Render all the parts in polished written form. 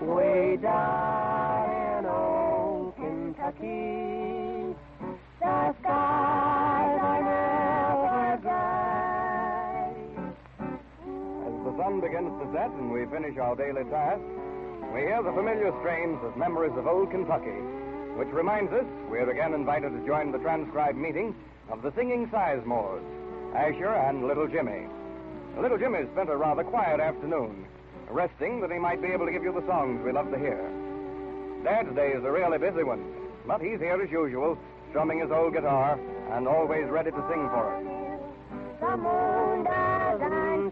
way down in old Kentucky, the skies are never dry. As the sun begins to set and we finish our daily task, we hear the familiar strains of memories of old Kentucky, which reminds us we're again invited to join the transcribed meeting of the Singing Sizemores, Asher and Little Jimmy. Little Jimmy spent a rather quiet afternoon, resting that he might be able to give you the songs we love to hear. Dad's day is a really busy one, but he's here as usual, strumming his old guitar and always ready to sing for us. The moon doesn't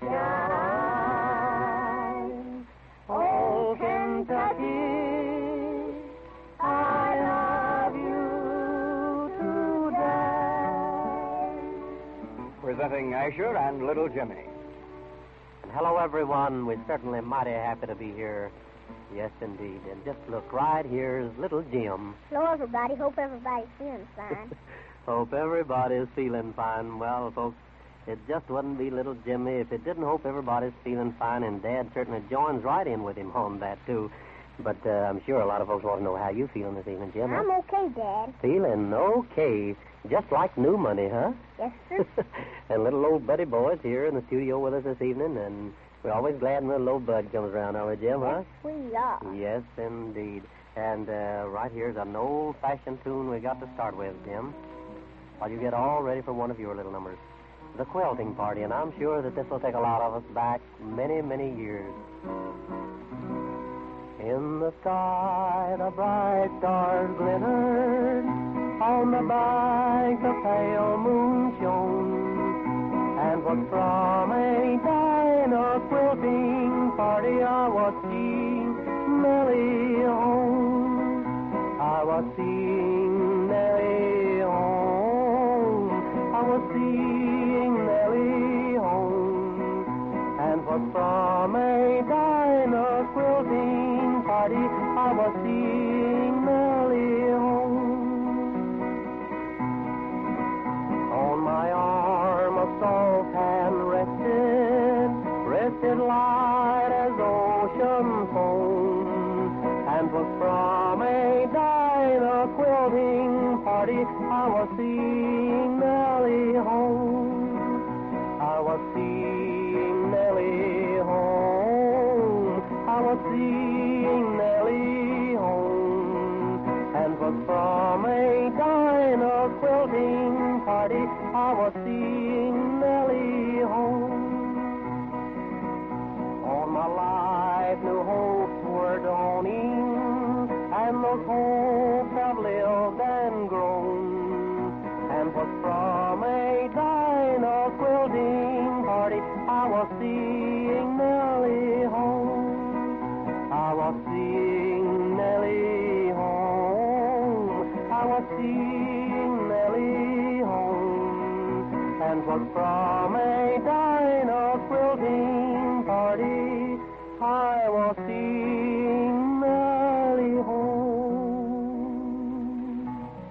shine, old Kentucky, I love you today. Presenting Asher and Little Jimmy. Hello, everyone. We're certainly mighty happy to be here. Yes, indeed. And just look, right here's little Jim. Hello, everybody. Hope everybody's feeling fine. Hope everybody's feeling fine. Well, folks, it just wouldn't be little Jimmy if it didn't hope everybody's feeling fine, and Dad certainly joins right in with him on that, too. But I'm sure a lot of folks want to know how you feeling this evening, Jim. I'm okay, Dad. Feeling okay. Just like new money, huh? Yes, sir. And little old Buddy Boy's here in the studio with us this evening, and we're always glad when little old Bud comes around, are we, Jim, huh? Yes, we are. Yes, indeed. And right here's an old-fashioned tune we got to start with, Jim, while you get all ready for one of your little numbers. The Quilting Party, and I'm sure that this will take a lot of us back many, many years. In the sky, the bright stars glittered, on the bank the pale moon shone, and was from a diner quilting party I was seeing Nellie home. I was seeing Nellie home. I was seeing Nellie home, and was from a diner quilting party I was seeing Nellie home. On my arm a soft hand rested light as ocean foam, and was from a diner quilting party I was seeing Nellie home. I was seeing Nellie home. I was seeing Nellie home, and was from a diner quilting party I was seeing Nellie home. All my life new hopes were dawning, and those hopes have lived and grown, and was from a diner quilting party I was seeing Nellie home. I was seeing Nellie home. I was seeing Nellie home, and was from a diner quilting party I was seeing Nellie home.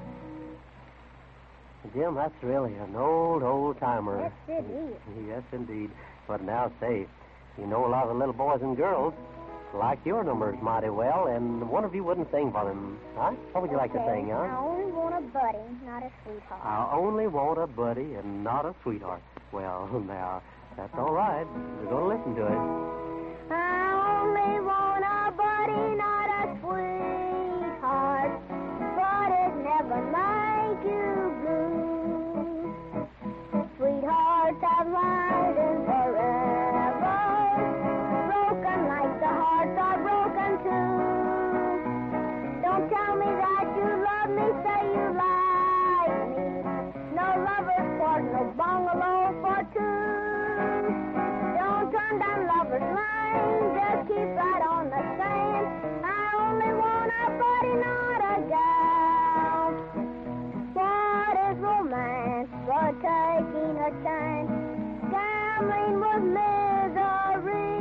Jim, that's really an old timer. Yes, it is. Yes, indeed. But now, say, you know a lot of the little boys and girls like your numbers mighty well, and one of you wouldn't sing for them, huh? What would you like to sing, huh? I only want a buddy, not a sweetheart. I only want a buddy and not a sweetheart. Well, now, that's all right. We're going to listen to it. I only want a buddy, not a sweetheart, but it never make you blue. Sweethearts have lasted forever, broken like the hearts are broken too. Don't tell me that you love me, say you like me. No lovers quarter, no bungalow for two. Don't turn down lovers' lane, just keep right on the same. I only want a buddy, not a gal. What is romance but taking a chance? Gambling was misery.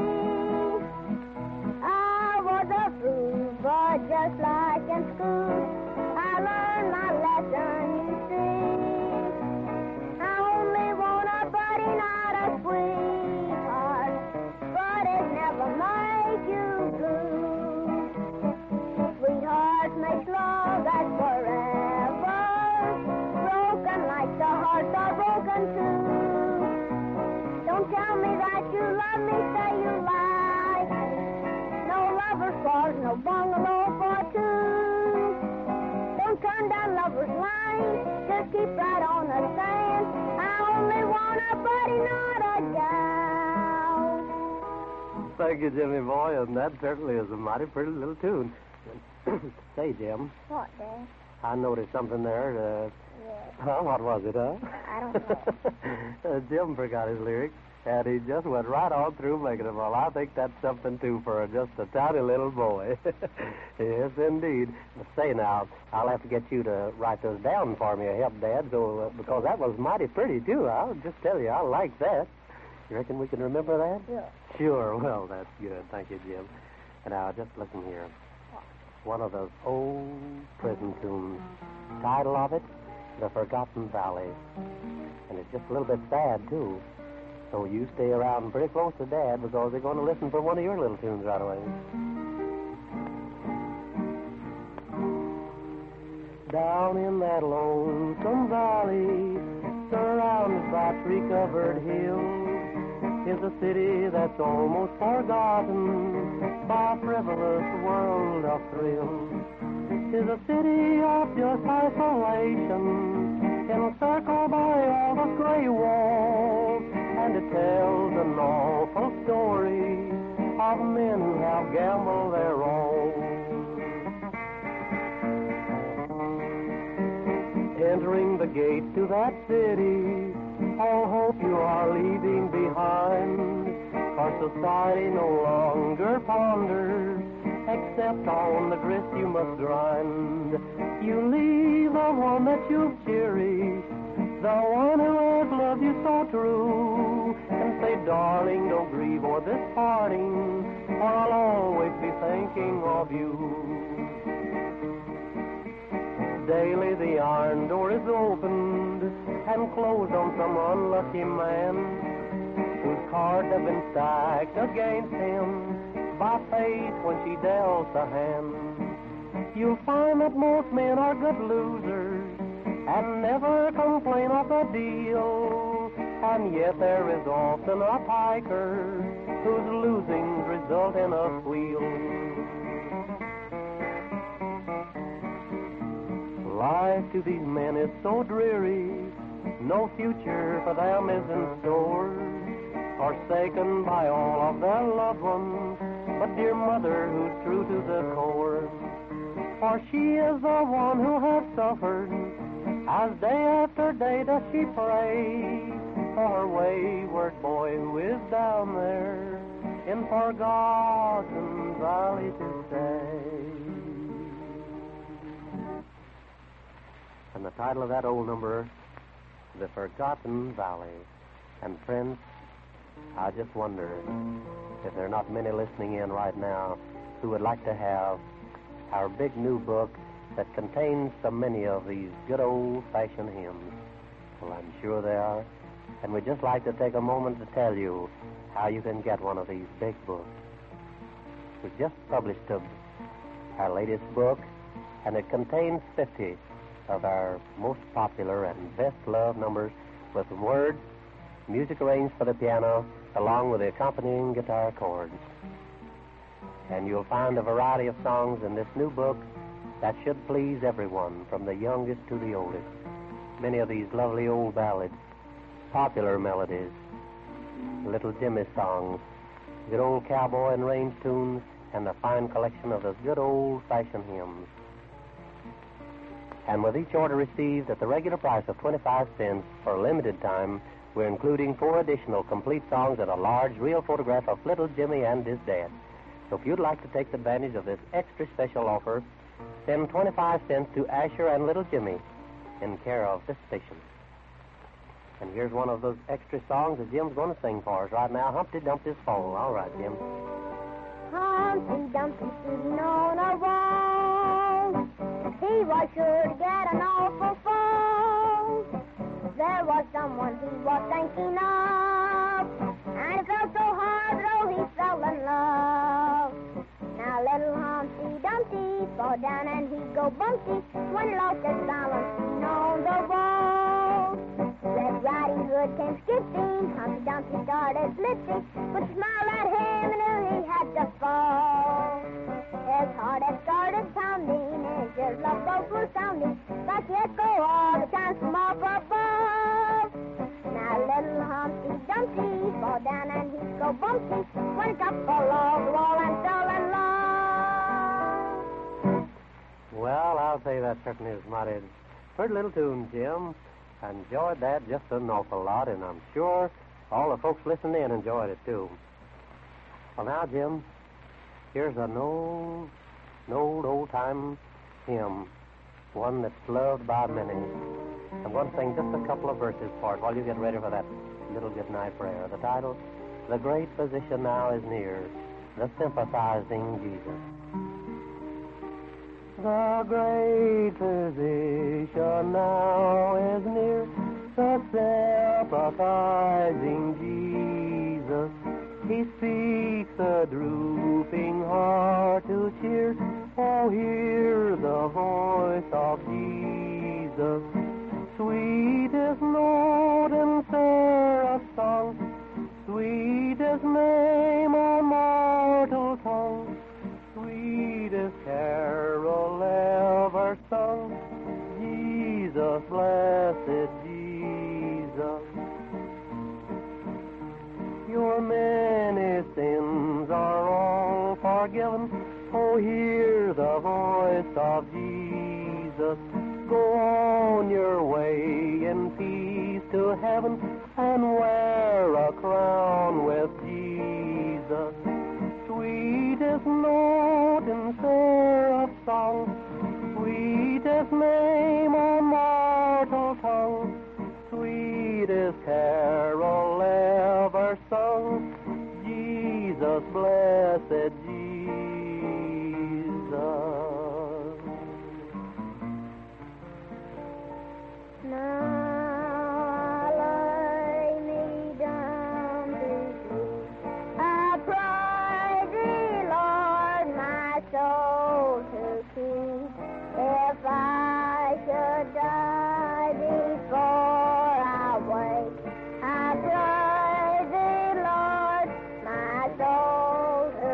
I was a fool, but just like in school, I learned my lesson, you see. I only want a buddy, not a sweetheart, but it never make you hear me say you lie. No lover's quarters, no bungalow for two. Don't turn down lover's line, just keep right on the saying, I only want a buddy, not a gal. Thank you, Jimmy boy, and that certainly is a mighty pretty little tune. Say, Jim, What, Dad? I noticed something there. Yeah, Huh? What was it, huh? I don't know. Jim forgot his lyrics, and he just went right on through making them all. I think that's something, too, for just a tiny little boy. Yes, indeed. But say now, I'll have to get you to write those down for me, help, Dad, so, because that was mighty pretty, too. I'll just tell you, I like that. You reckon we can remember that? Yeah. Sure. Well, that's good. Thank you, Jim. And now, just listen here. One of those old prison tunes. Title of it, The Forgotten Valley. And it's just a little bit sad, too. So you stay around pretty close to Dad because they're going to listen for one of your little tunes right away. Down in that lonesome valley, surrounded by tree-covered hills, is a city that's almost forgotten by a frivolous world of thrills. Is a city of just isolation, encircled by all the gray walls, and it tells an awful story of men who have gambled their all. Entering the gates to that city, all hope you are leaving behind, for society no longer ponders, except on the grist you must grind. You leave the one that you've cherished, the one who has loved you so true, and say, darling, don't grieve o'er this parting, for I'll always be thinking of you. Daily the iron door is opened and closed on some unlucky man whose cards have been stacked against him by fate when she dealt a hand. You'll find that most men are good losers and never complain of the deal, and yet there is often a piker whose losings result in a squeal. Life to these men is so dreary, no future for them is in store, forsaken by all of their loved ones, but dear mother who's true to the core. For she is the one who has suffered, as day after day does she pray for her wayward boy who is down there in Forgotten Valley to stay. And the title of that old number, The Forgotten Valley. And friends, I just wonder if there are not many listening in right now who would like to have our big new book that contains so many of these good old-fashioned hymns. Well, I'm sure there are. And we'd just like to take a moment to tell you how you can get one of these big books. We've just published our latest book, and it contains 50 of our most popular and best-loved numbers with words, music arranged for the piano, along with the accompanying guitar chords. And you'll find a variety of songs in this new book that should please everyone, from the youngest to the oldest. Many of these lovely old ballads, popular melodies, little Jimmy songs, good old cowboy and range tunes, and a fine collection of those good old-fashioned hymns. And with each order received at the regular price of 25 cents for a limited time, we're including 4 additional complete songs and a large real photograph of little Jimmy and his dad. So if you'd like to take advantage of this extra special offer, send 25 cents to Asher and little Jimmy in care of this station. And here's one of those extra songs that Jim's going to sing for us right now, Humpty Dumpty's Fall. All right, Jim. Humpty Dumpty sitting on a wall, he was sure to get an awful fall. There was someone he was thinking of, and it felt so hard though he fell in love. Now little Humpty Dumpty fall down and he'd go bumpty when he lost his balance on the wall. Let Riding Hood came skipping, Humpty Dumpty started lifting, but smiled at him and knew he had to fall. His heart had started pounding, and his ears love both were sounding, like the echo all the time from up above. Now little Humpty Dumpty fall down and he'd go bumpty, went up along the wall and fell in love. Well, I'll say that certainly is mighty pretty little tune, Jim. I enjoyed that just an awful lot, and I'm sure all the folks listening in enjoyed it, too. Well, now, Jim, here's an old-time hymn, one that's loved by many. I'm going to sing just a couple of verses for it while you get ready for that little goodnight prayer. The title, The Great Physician Now is Near, the Sympathizing Jesus. The great physician now is near, the sympathizing Jesus. He speaks a drooping heart to cheer. Oh, hear the voice of Jesus. Sweetest note in seraph song, sweetest name on mortal tongue, sweetest carol ever sung, Jesus, blessed Jesus. Your many sins are all forgiven. Oh, hear the voice of Jesus. Go on your way in peace to heaven and wear a crown with Jesus. Sweetest note in seraph song, sweetest name on mortal tongue, sweetest carol ever sung, Jesus, blessed Jesus. Now lay me down to sleep. I praise thee, Lord, my soul to keep. If I should die before I wake, I praise thee, Lord, my soul to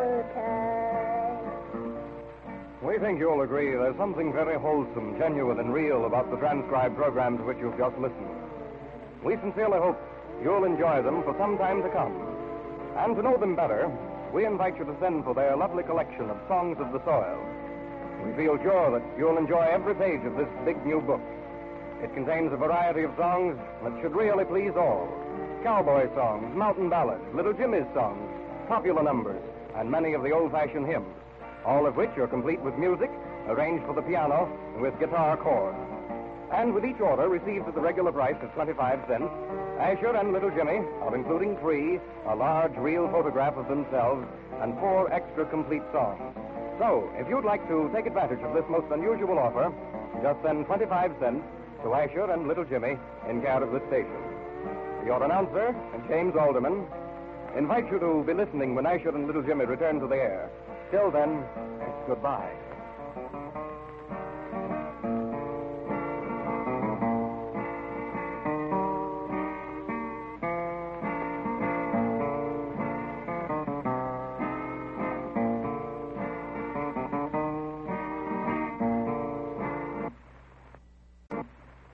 take. We think you'll agree there's something very wholesome, genuine, and real about the transcribed program to which you've just listened. We sincerely hope you'll enjoy them for some time to come. And to know them better, we invite you to send for their lovely collection of Songs of the Soil. We feel sure that you'll enjoy every page of this big new book. It contains a variety of songs that should really please all. Cowboy songs, mountain ballads, Little Jimmy's songs, popular numbers, and many of the old-fashioned hymns, all of which are complete with music, arranged for the piano with guitar chords. And with each order received at the regular price of 25 cents, Asher and Little Jimmy are including free a large real photograph of themselves and 4 extra complete songs. So, if you'd like to take advantage of this most unusual offer, just send 25 cents to Asher and Little Jimmy in care of this station. Your announcer, James Alderman, invites you to be listening when Asher and Little Jimmy return to the air. Till then, it's goodbye.